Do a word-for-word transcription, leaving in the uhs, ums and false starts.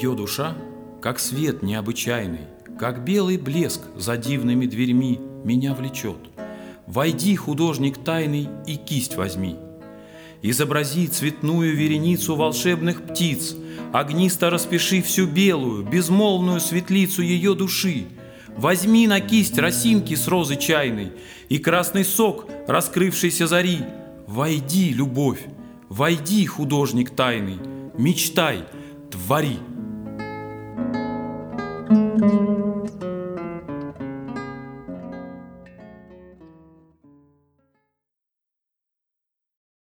Ее душа, как свет необычайный, как белый блеск за дивными дверьми, меня влечет. Войди, художник тайный, и кисть возьми. Изобрази цветную вереницу волшебных птиц, огнисто распиши всю белую, безмолвную светлицу ее души. Возьми на кисть росинки с розы чайной и красный сок раскрывшейся зари. Войди, любовь, войди, художник тайный, мечтай, твори.